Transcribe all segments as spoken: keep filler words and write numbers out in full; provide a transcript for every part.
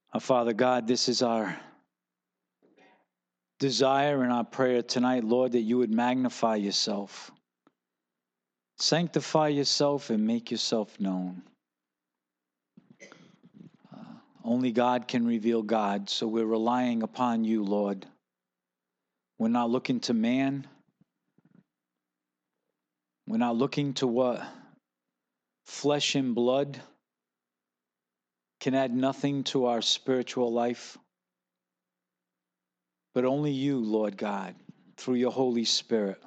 Our Father God, this is our desire and our prayer tonight, Lord, that you would magnify yourself, sanctify yourself, and make yourself known. Uh, only God can reveal God, so we're relying upon you, Lord. We're not looking to man. We're not looking to what flesh and blood can add nothing to our spiritual life, but only you, Lord God, through your Holy Spirit.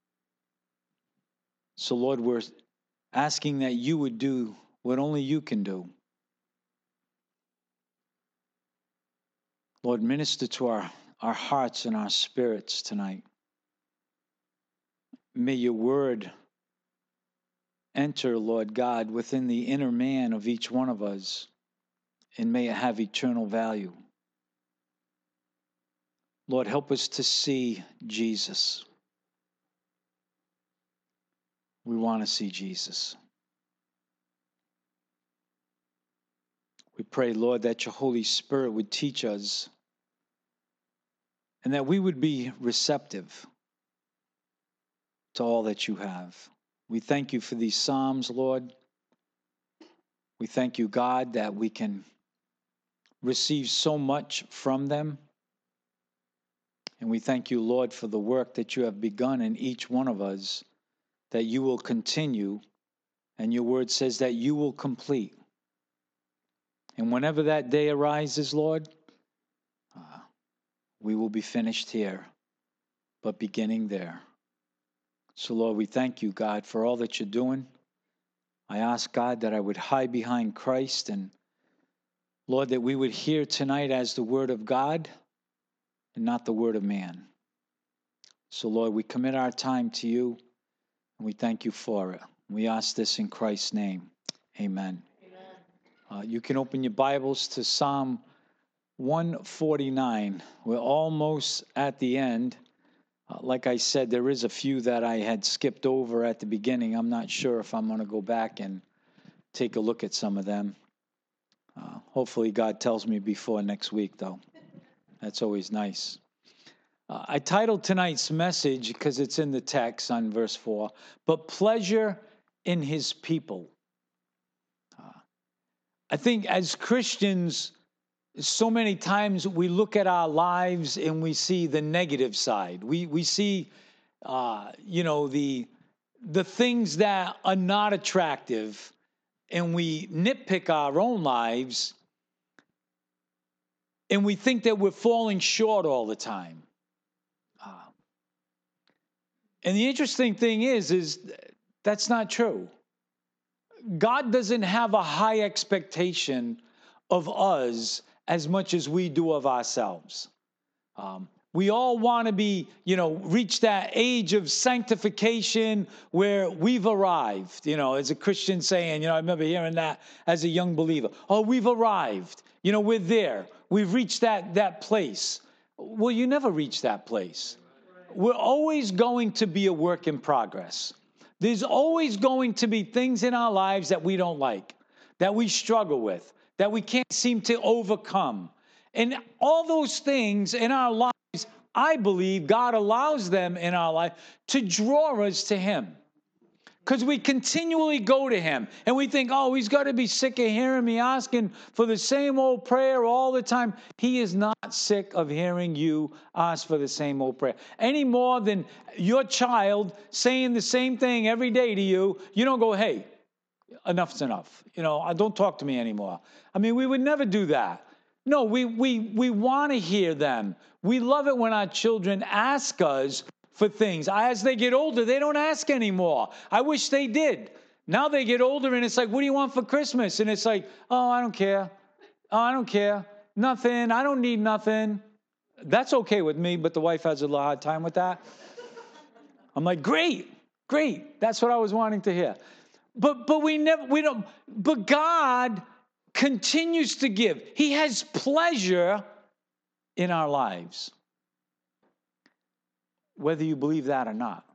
So, Lord, we're asking that you would do what only you can do. Lord, minister to our, our hearts and our spirits tonight. May your word enter, Lord God, within the inner man of each one of us, and may it have eternal value. Lord, help us to see Jesus. We want to see Jesus. We pray, Lord, that your Holy Spirit would teach us and that we would be receptive to all that you have. We thank you for these Psalms, Lord. We thank you, God, that we can receive so much from them. And we thank you, Lord, for the work that you have begun in each one of us, that you will continue, and your word says that you will complete. And whenever that day arises, Lord, uh, we will be finished here, but beginning there. So, Lord, we thank you, God, for all that you're doing. I ask, God, that I would hide behind Christ, and, Lord, that we would hear tonight as the word of God and not the word of man. So, Lord, we commit our time to you, and we thank you for it. We ask this in Christ's name. Amen. Amen. Uh, you can open your Bibles to Psalm one forty-nine. We're almost at the end. Uh, like I said, there is a few that I had skipped over at the beginning. I'm not sure if I'm going to go back and take a look at some of them. Uh, hopefully God tells me before next week, though. That's always nice. Uh, I titled tonight's message, because it's in the text on verse four, but pleasure in his people. Uh, I think as Christians, so many times we look at our lives and we see the negative side. We we see, uh, you know, the the things that are not attractive, and we nitpick our own lives, and we think that we're falling short all the time. Uh, and the interesting thing is, is that's not true. God doesn't have a high expectation of us as much as we do of ourselves. Um, we all want to be, you know, reach that age of sanctification where we've arrived, you know, as a Christian saying, you know, I remember hearing that as a young believer. Oh, we've arrived. You know, we're there. We've reached that, that place. Well, you never reach that place. We're always going to be a work in progress. There's always going to be things in our lives that we don't like, that we struggle with, that we can't seem to overcome. And all those things in our lives, I believe God allows them in our life to draw us to him. Because we continually go to him and we think, oh, he's got to be sick of hearing me asking for the same old prayer all the time. He is not sick of hearing you ask for the same old prayer. Any more than your child saying the same thing every day to you, you don't go, hey, enough's enough. You know, don't talk to me anymore. I mean, we would never do that. No, we we we want to hear them. We love it when our children ask us for things. As they get older, they don't ask anymore. I wish they did. Now they get older and it's like, what do you want for Christmas? And it's like, oh, I don't care. Oh, I don't care. Nothing. I don't need nothing. That's okay with me, but the wife has a hard time with that. I'm like, great, great. That's what I was wanting to hear. But but we never we don't but God continues to give. He has pleasure in our lives, whether you believe that or not.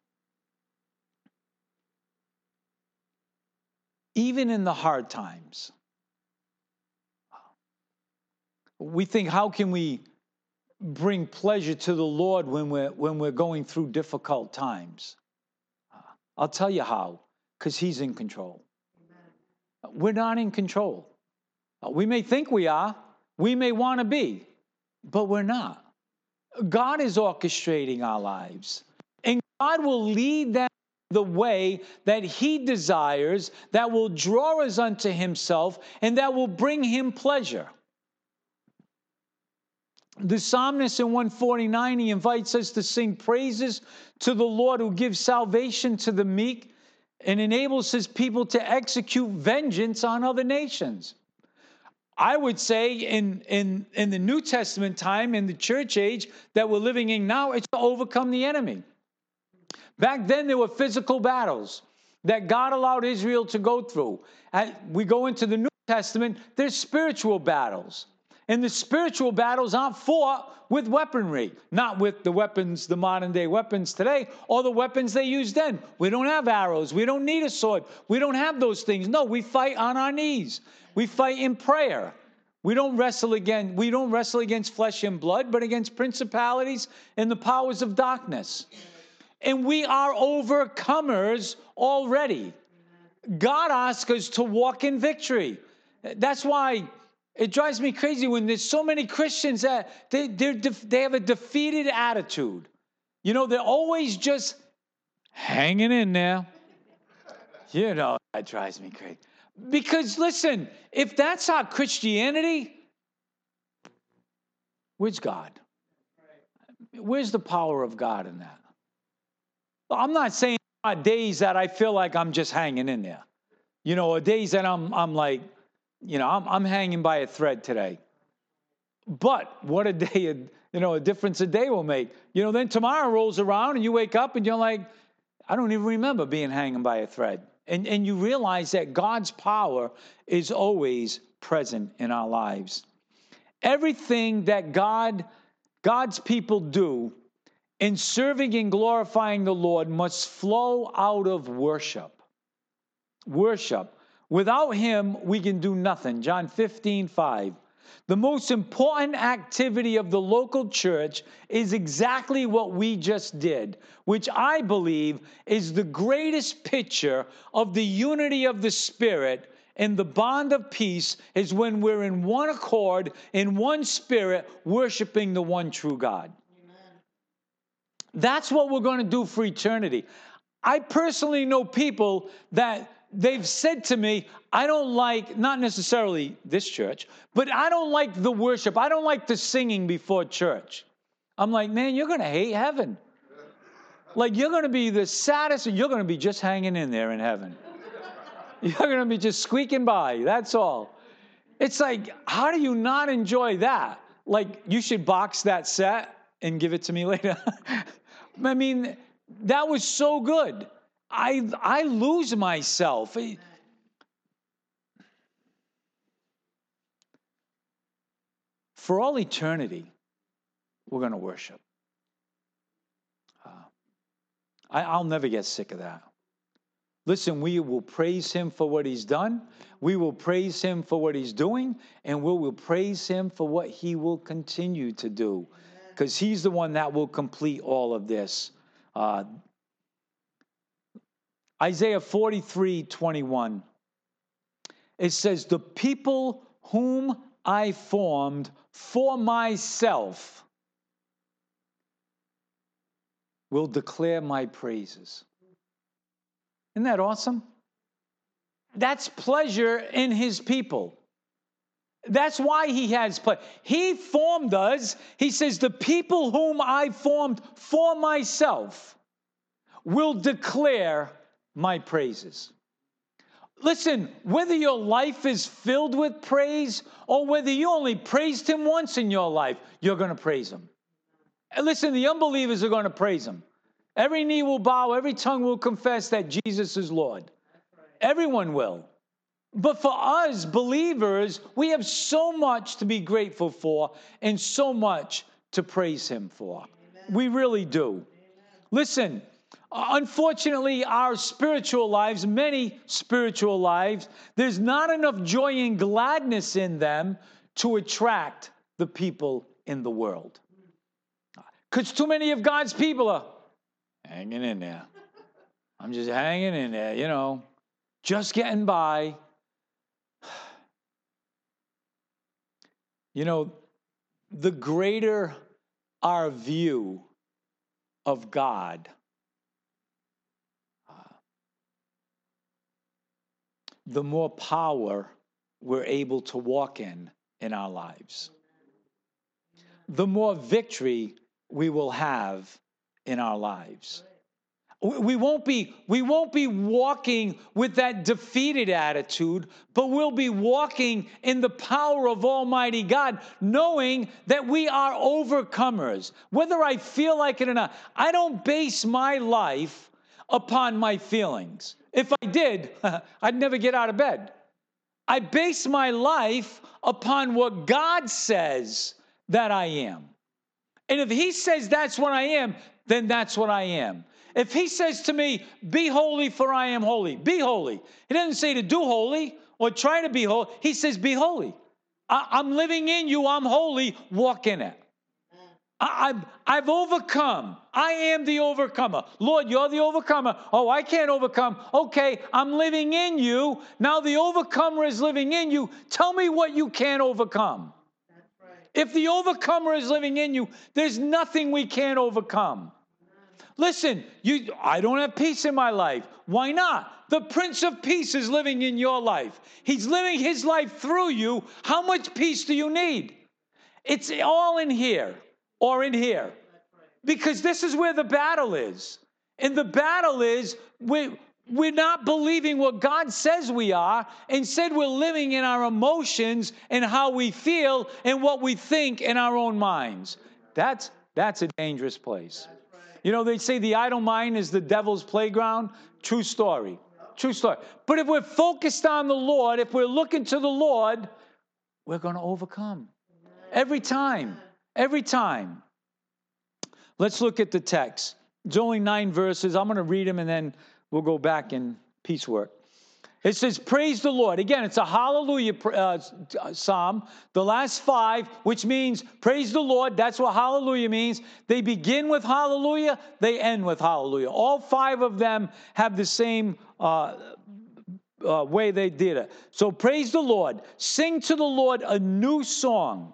Even in the hard times. We think, how can we bring pleasure to the Lord when we're, when we're going through difficult times? I'll tell you how, because he's in control. We're not in control. We may think we are. We may want to be, but we're not. God is orchestrating our lives, and God will lead them the way that he desires, that will draw us unto himself, and that will bring him pleasure. The psalmist in one forty-nine, he invites us to sing praises to the Lord who gives salvation to the meek and enables his people to execute vengeance on other nations. I would say in, in, in the New Testament time, in the church age that we're living in now, it's to overcome the enemy. Back then, there were physical battles that God allowed Israel to go through. As we go into the New Testament, there's spiritual battles. And the spiritual battles aren't fought with weaponry, not with the weapons, the modern day weapons today, or the weapons they used then. We don't have arrows. We don't need a sword. We don't have those things. No, we fight on our knees. We fight in prayer. We don't wrestle against, we don't wrestle against flesh and blood, but against principalities and the powers of darkness. And we are overcomers already. God asks us to walk in victory. That's why it drives me crazy when there's so many Christians that they they have a defeated attitude. You know, they're always just hanging in there. You know, that drives me crazy. Because listen, if that's our Christianity, where's God? Where's the power of God in that? I'm not saying there are days that I feel like I'm just hanging in there. You know, or days that I'm I'm like, you know, I'm I'm hanging by a thread today. But what a day, a, you know, a difference a day will make. You know, then tomorrow rolls around and you wake up and you're like, I don't even remember being hanging by a thread. And and you realize that God's power is always present in our lives. Everything that God, God's people do in serving and glorifying the Lord must flow out of worship. Worship. Without him, we can do nothing. John fifteen five. The most important activity of the local church is exactly what we just did, which I believe is the greatest picture of the unity of the Spirit and the bond of peace is when we're in one accord, in one spirit, worshiping the one true God. Amen. That's what we're going to do for eternity. I personally know people that they've said to me, I don't like, not necessarily this church, but I don't like the worship. I don't like the singing before church. I'm like, man, you're going to hate heaven. Like, you're going to be the saddest, and you're going to be just hanging in there in heaven. You're going to be just squeaking by. That's all. It's like, how do you not enjoy that? Like, you should box that set and give it to me later. I mean, that was so good. I I lose myself. For all eternity, we're going to worship. Uh, I, I'll never get sick of that. Listen, we will praise him for what he's done. We will praise him for what he's doing. And we will praise him for what he will continue to do. Because he's the one that will complete all of this. Uh, Isaiah forty-three twenty-one. It says, the people whom I formed for myself will declare my praises. Isn't that awesome? That's pleasure in his people. That's why he has pleasure. He formed us. He says, the people whom I formed for myself will declare my praises. Listen, whether your life is filled with praise or whether you only praised him once in your life, you're going to praise him. And listen, the unbelievers are going to praise him. Every knee will bow, every tongue will confess that Jesus is Lord. Everyone will. But for us believers, we have so much to be grateful for and so much to praise him for. Amen. We really do. Amen. Listen, unfortunately, our spiritual lives, many spiritual lives, there's not enough joy and gladness in them to attract the people in the world. Because too many of God's people are hanging in there. I'm just hanging in there, you know, just getting by. You know, the greater our view of God, uh, the more power we're able to walk in in our lives. The more victory we will have in our lives. We won't be, we won't be walking with that defeated attitude, but we'll be walking in the power of Almighty God, knowing that we are overcomers. Whether I feel like it or not, I don't base my life upon my feelings. If I did, I'd never get out of bed. I base my life upon what God says that I am. And if He says that's what I am, then that's what I am. If He says to me, be holy for I am holy, be holy. He doesn't say to do holy or try to be holy. He says, be holy. I, I'm living in you. I'm holy. Walk in it. I, I've, I've overcome. I am the overcomer. Lord, you're the overcomer. Oh, I can't overcome. Okay, I'm living in you. Now the overcomer is living in you. Tell me what you can't overcome. That's right. If the overcomer is living in you, there's nothing we can't overcome. Listen, you, I don't have peace in my life. Why not? The Prince of Peace is living in your life. He's living His life through you. How much peace do you need? It's all in here or in here. Because this is where the battle is. And the battle is we, we're not believing what God says we are. Instead, we're living in our emotions and how we feel and what we think in our own minds. That's, that's a dangerous place. You know, they say the idle mind is the devil's playground. True story. True story. But if we're focused on the Lord, if we're looking to the Lord, we're going to overcome. Every time. Every time. Let's look at the text. It's only nine verses. I'm going to read them and then we'll go back in piecework. It says, praise the Lord. Again, it's a hallelujah uh, psalm. The last five, which means praise the Lord. That's what hallelujah means. They begin with hallelujah. They end with hallelujah. All five of them have the same uh, uh, way they did it. So praise the Lord. Sing to the Lord a new song,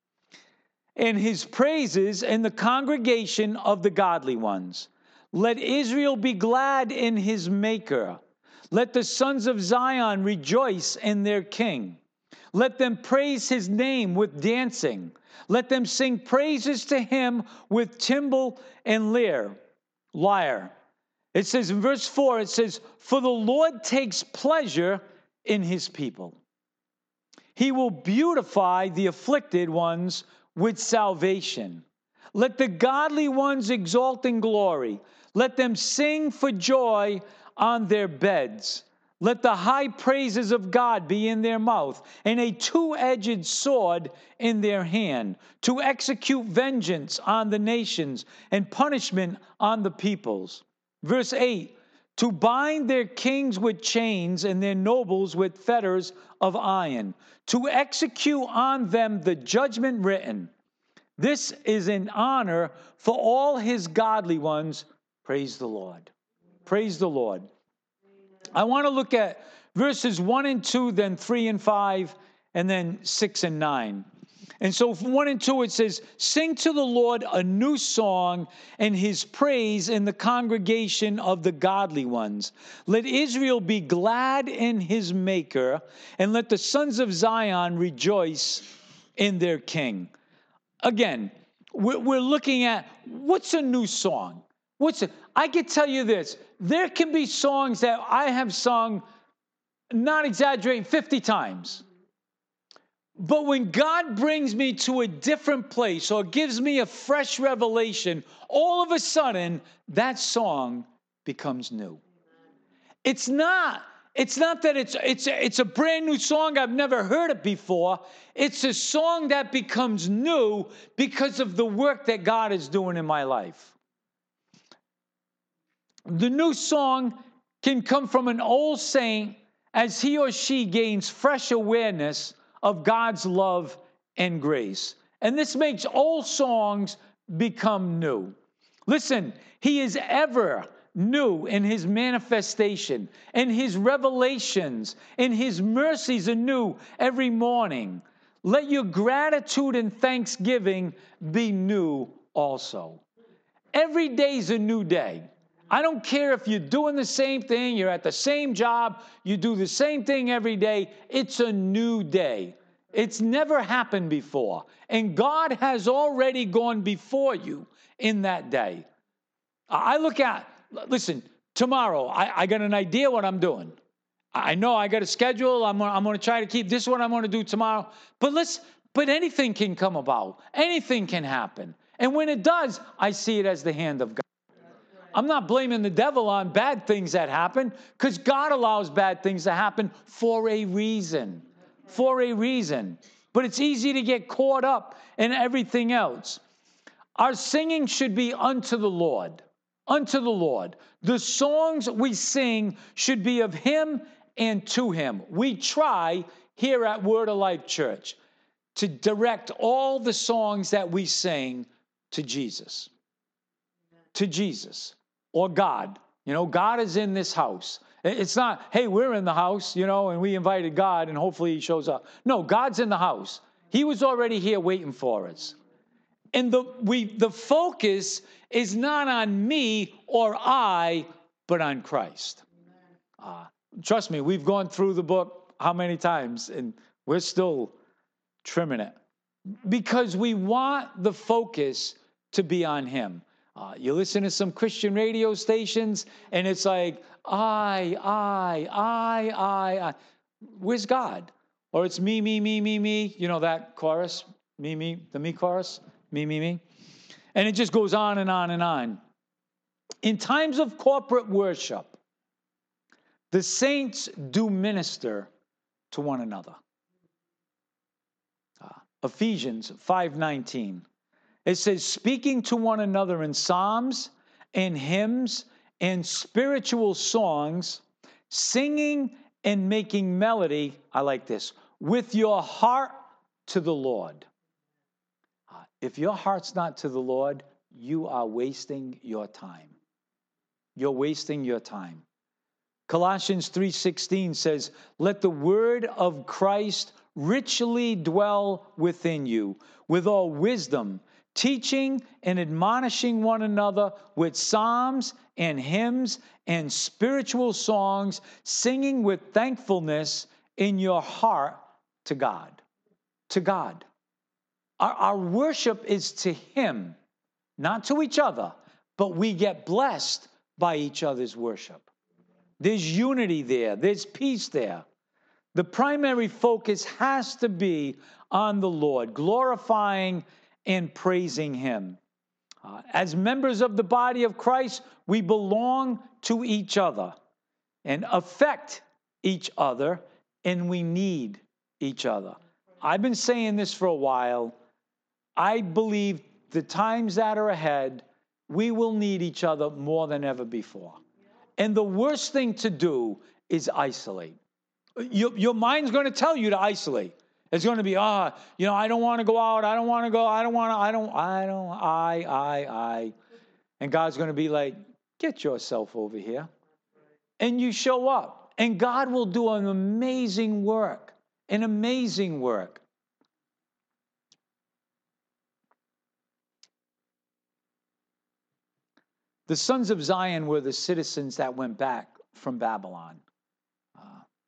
and His praises in the congregation of the godly ones. Let Israel be glad in His Maker. Let the sons of Zion rejoice in their King. Let them praise His name with dancing. Let them sing praises to Him with timbrel and lyre. lyre. It says in verse four, it says, for the Lord takes pleasure in His people. He will beautify the afflicted ones with salvation. Let the godly ones exalt in glory. Let them sing for joy on their beds. Let the high praises of God be in their mouth, and a two-edged sword in their hand, to execute vengeance on the nations and punishment on the peoples. Verse eight, to bind their kings with chains and their nobles with fetters of iron, to execute on them the judgment written. This is an honor for all His godly ones. Praise the Lord. Praise the Lord. I want to look at verses one and two, then three and five, and then six and nine. And so from one and two, it says, sing to the Lord a new song and His praise in the congregation of the godly ones. Let Israel be glad in His Maker, and let the sons of Zion rejoice in their King. Again, we're looking at what's a new song? What's it? I can tell you this. There can be songs that I have sung, not exaggerating, fifty times. But when God brings me to a different place or gives me a fresh revelation, all of a sudden, that song becomes new. It's not, it's not that it's, it's, it's a brand new song. I've never heard it before. It's a song that becomes new because of the work that God is doing in my life. The new song can come from an old saint as he or she gains fresh awareness of God's love and grace. And this makes old songs become new. Listen, he is ever new in his manifestation, and his revelations, and his mercies are new every morning. Let your gratitude and thanksgiving be new also. Every day is a new day. I don't care if you're doing the same thing, you're at the same job, you do the same thing every day. It's a new day. It's never happened before. And God has already gone before you in that day. I look at, listen, tomorrow, I, I got an idea what I'm doing. I know I got a schedule. I'm gonna, I'm going to try to keep this is what I'm going to do tomorrow. But let's, but anything can come about. Anything can happen. And when it does, I see it as the hand of God. I'm not blaming the devil on bad things that happen, because God allows bad things to happen for a reason. For a reason. But it's easy to get caught up in everything else. Our singing should be unto the Lord. Unto the Lord. The songs we sing should be of him and to him. We try here at Word of Life Church to direct all the songs that we sing to Jesus. To Jesus. Or God. You know, God is in this house. It's not, hey, we're in the house, you know, and we invited God and hopefully he shows up. No, God's in the house. He was already here waiting for us. And the we the focus is not on me or I, but on Christ. Uh, trust me, we've gone through the book how many times, and we're still trimming it. Because we want the focus to be on him. Uh, you listen to some Christian radio stations, and it's like, I, I, I, I, I. Where's God? Or it's me, me, me, me, me. You know that chorus? Me, me, the me chorus? Me, me, me. And it just goes on and on and on. In times of corporate worship, the saints do minister to one another. Uh, Ephesians five nineteen. It says, speaking to one another in psalms and hymns and spiritual songs, singing and making melody, I like this, with your heart to the Lord. Uh, if your heart's not to the Lord, you are wasting your time. You're wasting your time. Colossians three sixteen says, let the word of Christ richly dwell within you with all wisdom, teaching and admonishing one another with psalms and hymns and spiritual songs, singing with thankfulness in your heart to God. To God. Our, our worship is to him, not to each other, but we get blessed by each other's worship. There's unity there. There's peace there. The primary focus has to be on the Lord, glorifying and praising him. Uh, as members of the body of Christ, we belong to each other and affect each other, and we need each other. I've been saying this for a while. I believe the times that are ahead, we will need each other more than ever before. And the worst thing to do is isolate. Your, your mind's going to tell you to isolate. It's going to be, ah, oh, you know, I don't want to go out. I don't want to go. I don't want to, I don't, I don't, I, I, I. And God's going to be like, get yourself over here. And you show up. And God will do an amazing work. An amazing work. The sons of Zion were the citizens that went back from Babylon. Uh,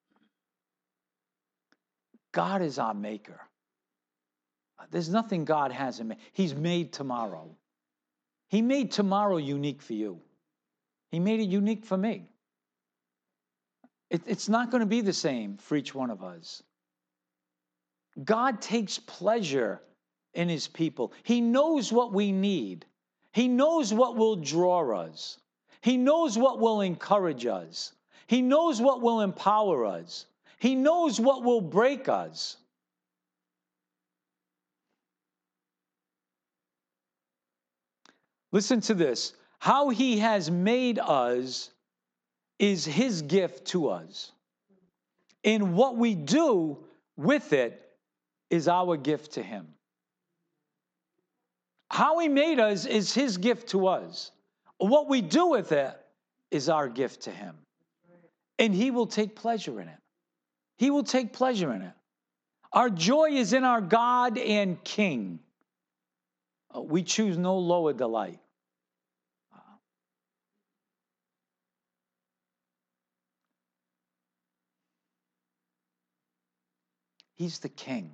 God is our maker. There's nothing God hasn't made. He's made tomorrow. He made tomorrow unique for you. He made it unique for me. It, it's not going to be the same for each one of us. God takes pleasure in his people. He knows what we need. He knows what will draw us. He knows what will encourage us. He knows what will empower us. He knows what will break us. Listen to this. How he has made us is his gift to us. And what we do with it is our gift to him. How he made us is his gift to us. What we do with it is our gift to him. And he will take pleasure in it. He will take pleasure in it. Our joy is in our God and King. We choose no lower delight. He's the King.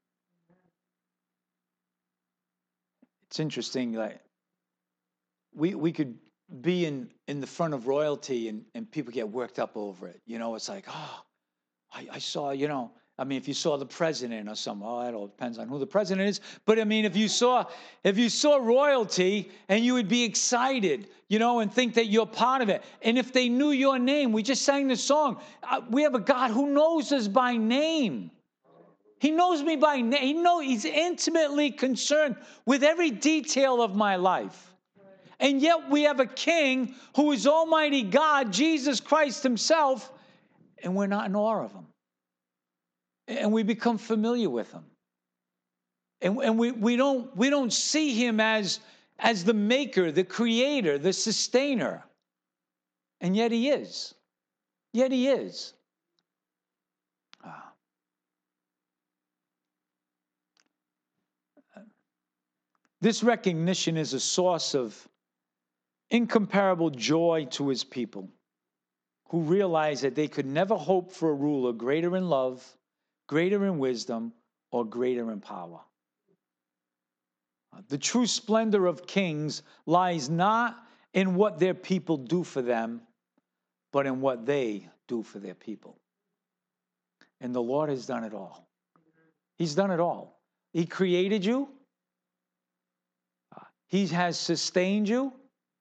It's interesting, like we we could be in, in the front of royalty and, and people get worked up over it. You know, it's like, oh, I, I saw, you know, I mean, if you saw the president or something, oh, it all depends on who the president is. But I mean, if you saw, if you saw royalty and you would be excited, you know, and think that you're part of it. And if they knew your name, we just sang the song. Uh, we have a God who knows us by name. He knows me by name. He knows, he's intimately concerned with every detail of my life. And yet we have a king who is Almighty God, Jesus Christ himself, and we're not in awe of him. And we become familiar with him. And, and we, we, don't, we don't see him as, as the maker, the creator, the sustainer. And yet he is. Yet he is. Ah. This recognition is a source of incomparable joy to his people, who realize that they could never hope for a ruler greater in love, greater in wisdom, or greater in power. The true splendor of kings lies not in what their people do for them, but in what they do for their people. And the Lord has done it all. He's done it all. He created you. He has sustained you.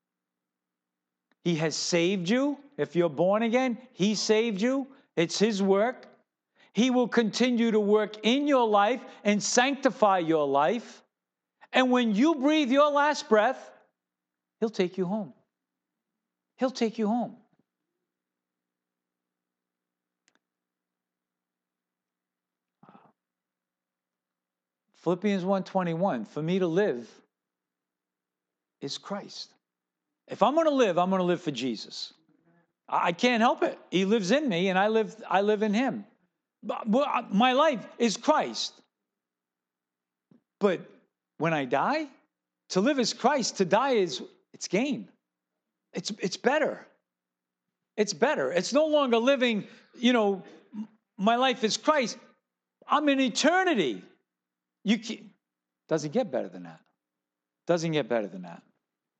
He has saved you. If you're born again, he saved you. It's his work. He will continue to work in your life and sanctify your life. And when you breathe your last breath, he'll take you home. He'll take you home. Philippians one twenty-one, for me to live is Christ. If I'm going to live, I'm going to live for Jesus. I can't help it. He lives in me, and I live, I live in him. My life is Christ. But when I die, to live is Christ. To die is, it's gain. It's, it's better. It's better. It's no longer living, you know, my life is Christ. I'm in eternity. You can't, doesn't get better than that. Doesn't get better than that.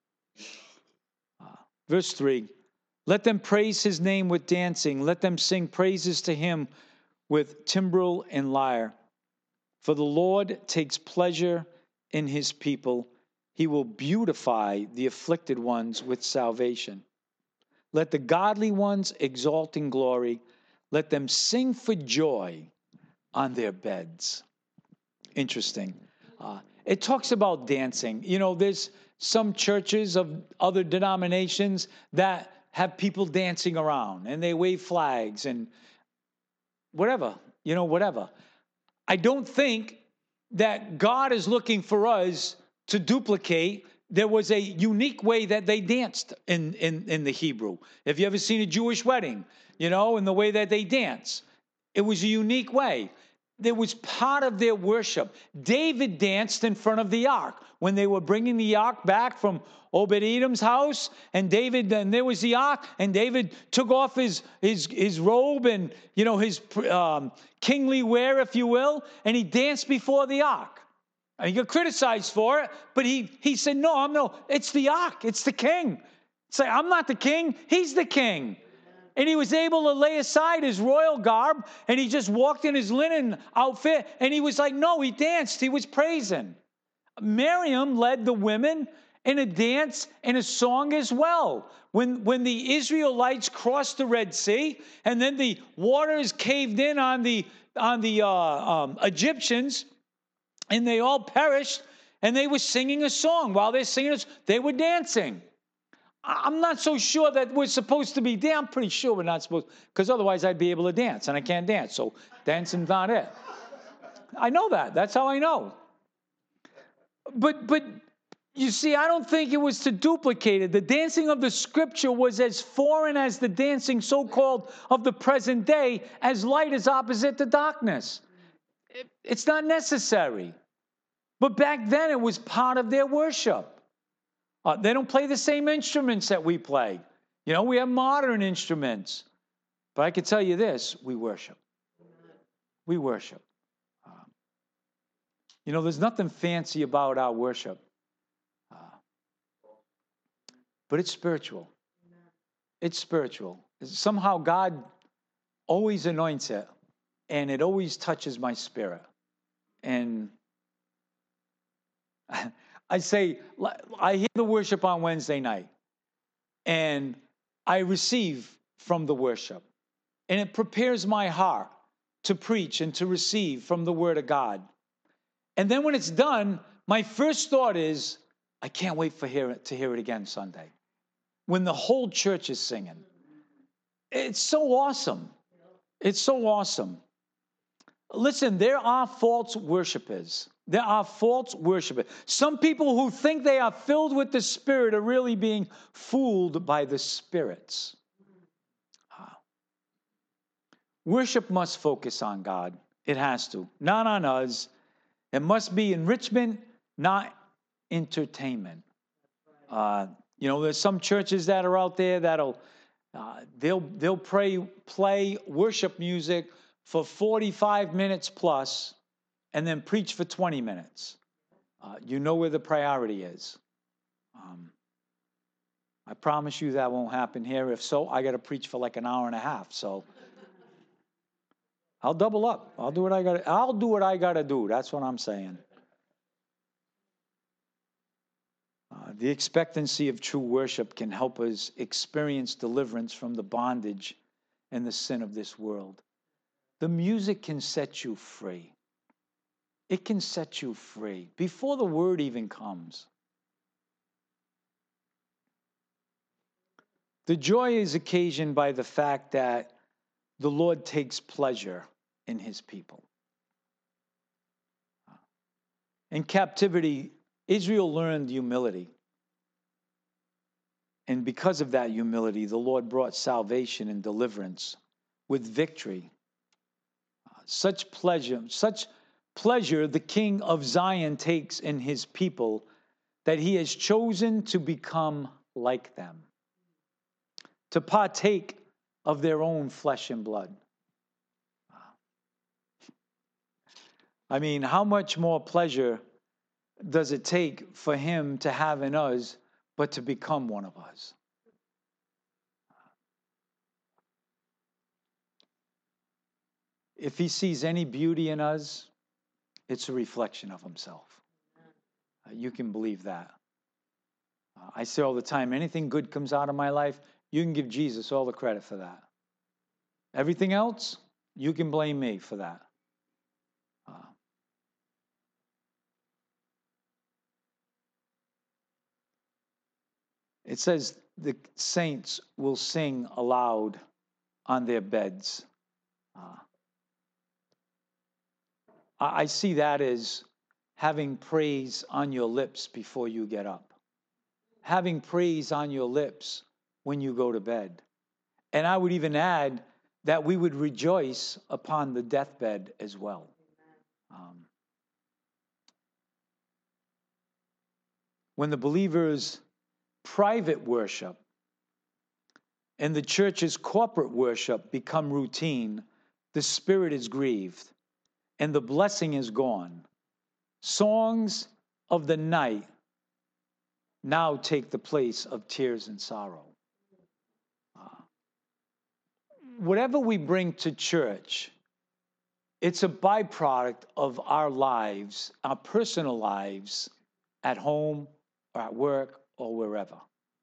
Verse three, let them praise his name with dancing. Let them sing praises to him with timbrel and lyre. For the Lord takes pleasure in his people. He will beautify the afflicted ones with salvation. Let the godly ones exalt in glory. Let them sing for joy on their beds. Interesting. Uh, it talks about dancing. You know, there's some churches of other denominations that have people dancing around and they wave flags and whatever, you know, whatever. I don't think that God is looking for us to duplicate. There was a unique way that they danced in, in, in the Hebrew. If you ever seen a Jewish wedding, you know, in the way that they dance, it was a unique way. There was part of their worship. David danced in front of the ark when they were bringing the ark back from Obed-Edom's house. And David, and there was the ark, and David took off his his his robe and, you know, his um, kingly wear, if you will, and he danced before the ark. And he got criticized for it, but he he said, "No, I'm no. It's the ark. It's the king. It's like, I'm not the king. He's the king." And he was able to lay aside his royal garb, and he just walked in his linen outfit, and he was like, no, he danced. He was praising. Miriam led the women in a dance and a song as well. When, when the Israelites crossed the Red Sea, and then the waters caved in on the, on the uh, um, Egyptians, and they all perished, and they were singing a song. While they're singing it, they were dancing. I'm not so sure that we're supposed to be dancing. I'm pretty sure we're not supposed, because otherwise I'd be able to dance, and I can't dance, so dancing's not it. I know that. That's how I know. But but You see, I don't think it was to duplicate it. The dancing of the scripture was as foreign as the dancing so-called of the present day, as light is opposite to darkness. It, it's not necessary. But back then it was part of their worship. Uh, they don't play the same instruments that we play. You know, we have modern instruments. But I can tell you this, we worship. We worship. Um, you know, there's nothing fancy about our worship. Uh, but it's spiritual. It's spiritual. Somehow God always anoints it, and it always touches my spirit. And I say, I hear the worship on Wednesday night, and I receive from the worship. And it prepares my heart to preach and to receive from the Word of God. And then when it's done, my first thought is, I can't wait for hear it, to hear it again Sunday, when the whole church is singing. It's so awesome. It's so awesome. Listen, there are false worshipers. There are false worshipers. Some people who think they are filled with the Spirit are really being fooled by the spirits. Worship must focus on God. It has to, not on us. It must be enrichment, not entertainment. Uh, you know, there's some churches that are out there that'll uh, they'll they'll pray play worship music for forty-five minutes plus, and then preach for twenty minutes. Uh, you know where the priority is. Um, I promise you that won't happen here. If so, I got to preach for like an hour and a half. So. I'll double up. I'll do what I got. I'll do what I got to do. That's what I'm saying. Uh, the expectancy of true worship can help us experience deliverance from the bondage and the sin of this world. The music can set you free. It can set you free before the word even comes. The joy is occasioned by the fact that the Lord takes pleasure in his people. In captivity, Israel learned humility. And because of that humility, the Lord brought salvation and deliverance with victory. Such pleasure, such pleasure the King of Zion takes in his people that he has chosen to become like them, to partake of their own flesh and blood. I mean, how much more pleasure does it take for him to have in us, but to become one of us? If he sees any beauty in us, it's a reflection of himself. Uh, you can believe that. Uh, I say all the time, anything good comes out of my life, you can give Jesus all the credit for that. Everything else, you can blame me for that. Uh, It says the saints will sing aloud on their beds. Uh, I see that as having praise on your lips before you get up, having praise on your lips when you go to bed. And I would even add that we would rejoice upon the deathbed as well. Um, when the believers' private worship and the church's corporate worship become routine, the spirit is grieved and the blessing is gone. Songs of the night now take the place of tears and sorrow. Uh, whatever we bring to church, it's a byproduct of our lives, our personal lives, at home or at work or wherever.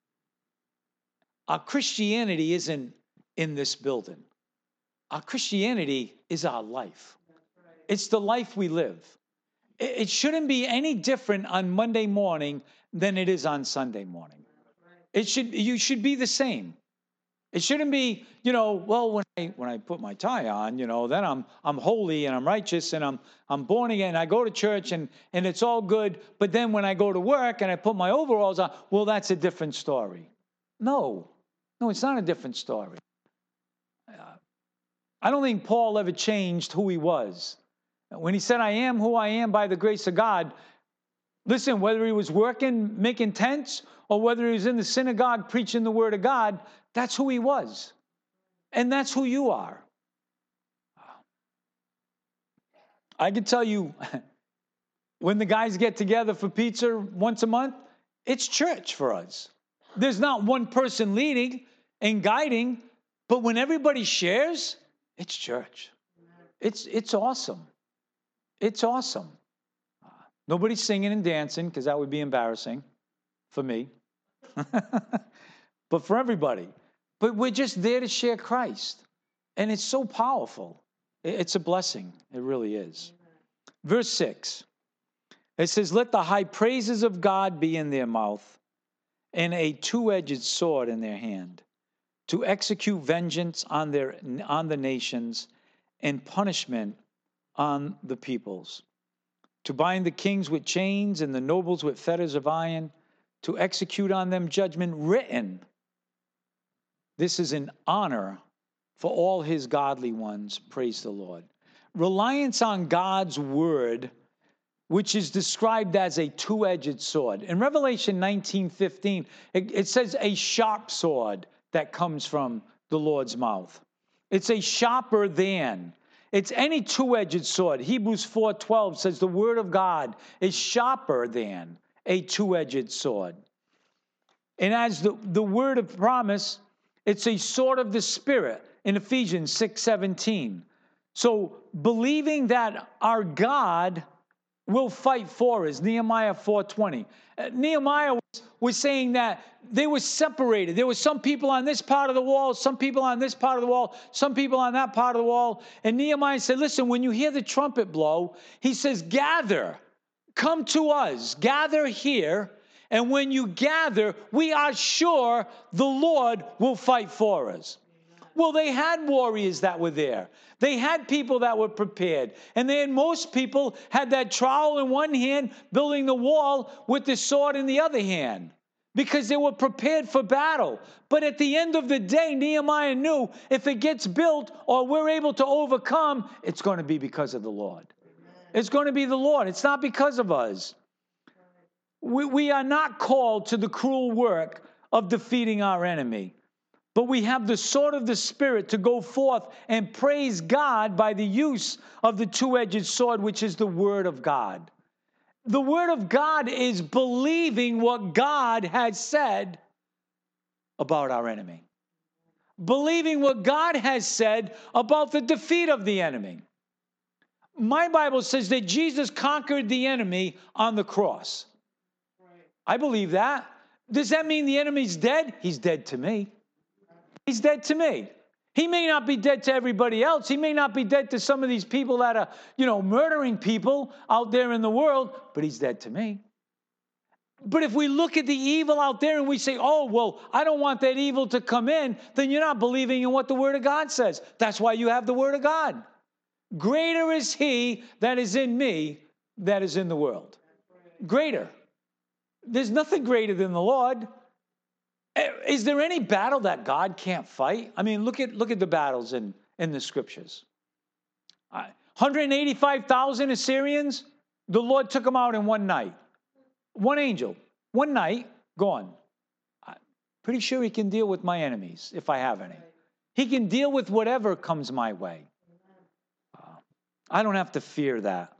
Our Christianity isn't in this building. Our Christianity is our life. It's the life we live. It shouldn't be any different on Monday morning than it is on Sunday morning. It should, you should be the same. It shouldn't be, you know, well, when I when I put my tie on, you know, then I'm I'm holy and I'm righteous and I'm I'm born again. I go to church and and it's all good. But then when I go to work and I put my overalls on, well, that's a different story. No, no, it's not a different story. Uh, I don't think Paul ever changed who he was. When he said, "I am who I am by the grace of God," listen, whether he was working, making tents, or whether he was in the synagogue preaching the word of God, that's who he was. And that's who you are. I can tell you, when the guys get together for pizza once a month, it's church for us. There's not one person leading and guiding, but when everybody shares, it's church. It's, it's awesome. It's awesome. Uh, nobody's singing and dancing because that would be embarrassing for me. But for everybody. But we're just there to share Christ. And it's so powerful. It's a blessing. It really is. Verse six. It says, "Let the high praises of God be in their mouth, and a two-edged sword in their hand, to execute vengeance on their on the nations, and punishment on the peoples, to bind the kings with chains and the nobles with fetters of iron, to execute on them judgment written. This is an honor for all his godly ones." Praise the Lord. Reliance on God's word, which is described as a two-edged sword. In Revelation nineteen fifteen, it, it says a sharp sword that comes from the Lord's mouth. It's a sharper than. It's any two-edged sword. Hebrews four twelve says the word of God is sharper than a two-edged sword. And as the, the word of promise, it's a sword of the Spirit in Ephesians six seventeen. So believing that our God will fight for us, Nehemiah four twenty. Uh, Nehemiah was, was saying that they were separated. There were some people on this part of the wall, some people on this part of the wall, some people on that part of the wall. And Nehemiah said, listen, when you hear the trumpet blow, he says, gather, come to us, gather here. And when you gather, we are sure the Lord will fight for us. Well, they had warriors that were there. They had people that were prepared. And then most people had that trowel in one hand, building the wall with the sword in the other hand, because they were prepared for battle. But at the end of the day, Nehemiah knew if it gets built or we're able to overcome, it's going to be because of the Lord. It's going to be the Lord. It's not because of us. We, we are not called to the cruel work of defeating our enemy. But we have the sword of the Spirit to go forth and praise God by the use of the two-edged sword, which is the Word of God. The Word of God is believing what God has said about our enemy. Believing what God has said about the defeat of the enemy. My Bible says that Jesus conquered the enemy on the cross. I believe that. Does that mean the enemy's dead? He's dead to me. He's dead to me. He may not be dead to everybody else. He may not be dead to some of these people that are, you know, murdering people out there in the world, but he's dead to me. But if we look at the evil out there and we say, oh, well, I don't want that evil to come in, then you're not believing in what the Word of God says. That's why you have the Word of God. Greater is he that is in me that is in the world. Greater. There's nothing greater than the Lord. Is there any battle that God can't fight? I mean, look at look at the battles in, in the scriptures. one hundred eighty-five thousand Assyrians, the Lord took them out in one night. One angel, one night, gone. I'm pretty sure he can deal with my enemies, if I have any. He can deal with whatever comes my way. Uh, I don't have to fear that.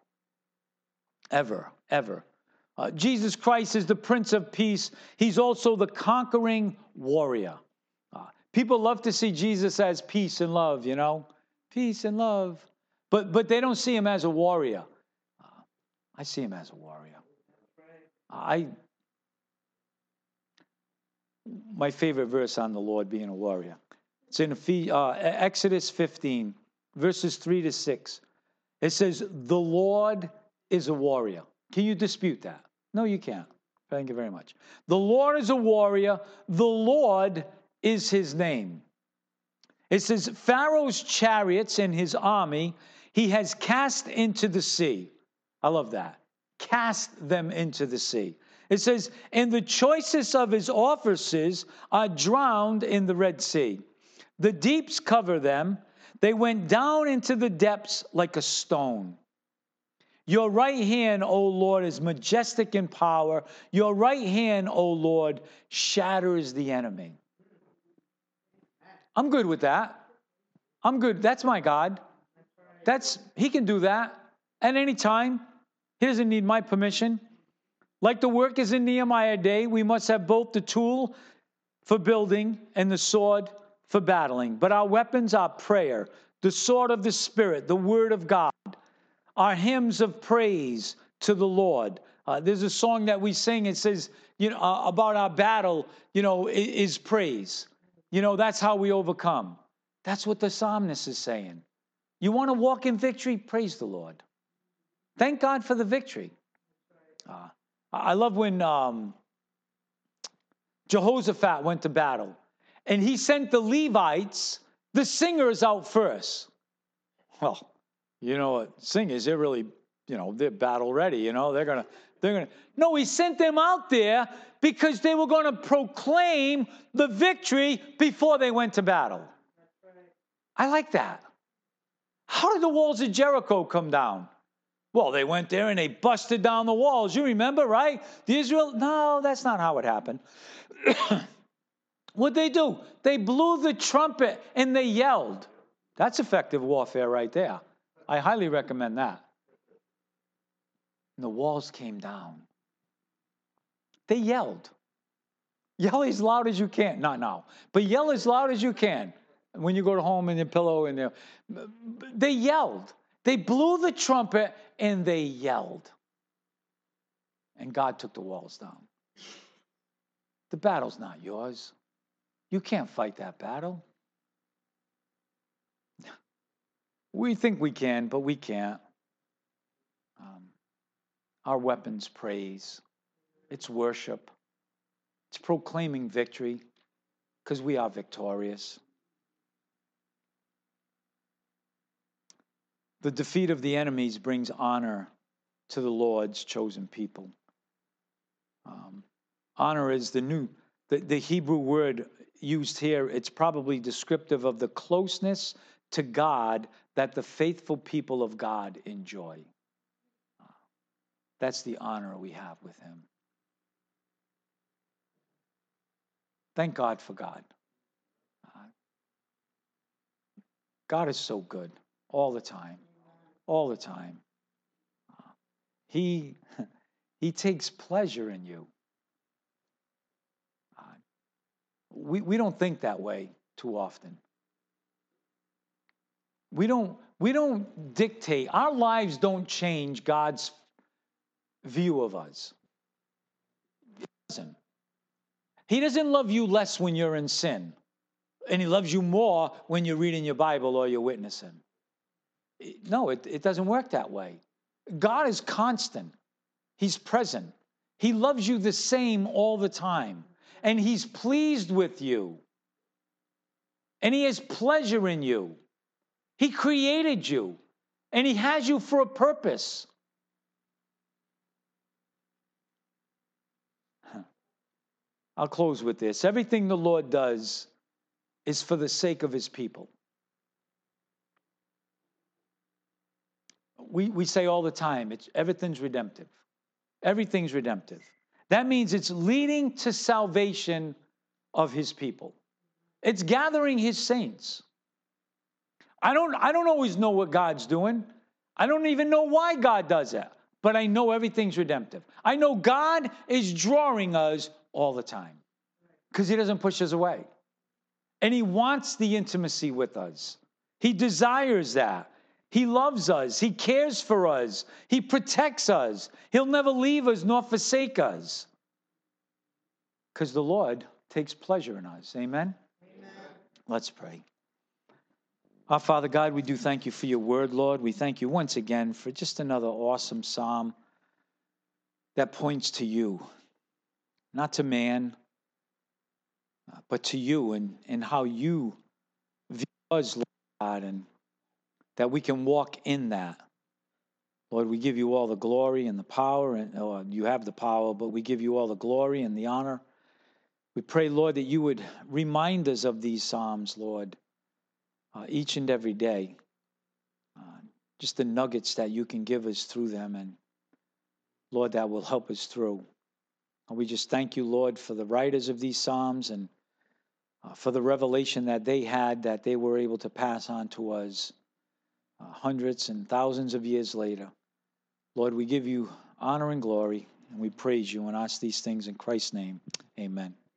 Ever, ever. Uh, Jesus Christ is the Prince of Peace. He's also the conquering warrior. Uh, people love to see Jesus as peace and love, you know. Peace and love. But, but they don't see him as a warrior. Uh, I see him as a warrior. I, my favorite verse on the Lord being a warrior. It's in uh, Exodus fifteen, verses three to six. It says, the Lord is a warrior. Can you dispute that? No, you can't. Thank you very much. The Lord is a warrior. The Lord is his name. It says, Pharaoh's chariots and his army he has cast into the sea. I love that. Cast them into the sea. It says, and the choicest of his officers are drowned in the Red Sea. The deeps cover them. They went down into the depths like a stone. Your right hand, O Lord, is majestic in power. Your right hand, O Lord, shatters the enemy. I'm good with that. I'm good. That's my God. That's, he can do that at any time. He doesn't need my permission. Like the workers in Nehemiah day, we must have both the tool for building and the sword for battling. But our weapons are prayer, the sword of the Spirit, the word of God, our hymns of praise to the Lord. Uh, there's a song that we sing. It says, you know, uh, about our battle, you know, is, is praise. You know, that's how we overcome. That's what the psalmist is saying. You want to walk in victory? Praise the Lord. Thank God for the victory. Uh, I love when um, Jehoshaphat went to battle, and he sent the Levites, the singers, out first. Well, you know what, singers, they're really, you know, they're battle ready, you know, they're going to, they're going to. No, he sent them out there because they were going to proclaim the victory before they went to battle. I like that. How did the walls of Jericho come down? Well, they went there and they busted down the walls. You remember, right? The Israel, no, that's not how it happened. What'd they do? They blew the trumpet and they yelled. That's effective warfare right there. I highly recommend that. And the walls came down. They yelled. Yell as loud as you can. Not now, but yell as loud as you can. When you go to home in your pillow and they're, they yelled. They blew the trumpet and they yelled. And God took the walls down. The battle's not yours. You can't fight that battle. We think we can, but we can't. Um, our weapons, praise. It's worship. It's proclaiming victory because we are victorious. The defeat of the enemies brings honor to the Lord's chosen people. Um, honor is the new, the, the Hebrew word used here. It's probably descriptive of the closeness to God that the faithful people of God enjoy. Uh, that's the honor we have with him. Thank God for God. Uh, God is so good all the time. All the time. Uh, he, he takes pleasure in you. Uh, we, we don't think that way too often. We don't, we don't dictate. Our lives don't change God's view of us. He doesn't. He doesn't love you less when you're in sin. And he loves you more when you're reading your Bible or you're witnessing. No, it, it doesn't work that way. God is constant. He's present. He loves you the same all the time. And he's pleased with you. And he has pleasure in you. He created you. And he has you for a purpose. I'll close with this. Everything the Lord does is for the sake of his people. We, we say all the time, it's, everything's redemptive. Everything's redemptive. That means it's leading to salvation of his people. It's gathering his saints. I don't, I don't always know what God's doing. I don't even know why God does that. But I know everything's redemptive. I know God is drawing us all the time because he doesn't push us away. And he wants the intimacy with us. He desires that. He loves us. He cares for us. He protects us. He'll never leave us nor forsake us. Because the Lord takes pleasure in us. Amen? Amen? Let's pray. Our Father God, we do thank you for your word, Lord. We thank you once again for just another awesome psalm that points to you, not to man, but to you and, and how you view us, Lord God, and that we can walk in that. Lord, we give you all the glory and the power, and oh, you have the power, but we give you all the glory and the honor. We pray, Lord, that you would remind us of these Psalms, Lord, uh, each and every day. Uh, just the nuggets that you can give us through them, and Lord, that will help us through. And we just thank you, Lord, for the writers of these Psalms and uh, for the revelation that they had that they were able to pass on to us uh, hundreds and thousands of years later. Lord, we give you honor and glory, and we praise you and ask these things in Christ's name. Amen.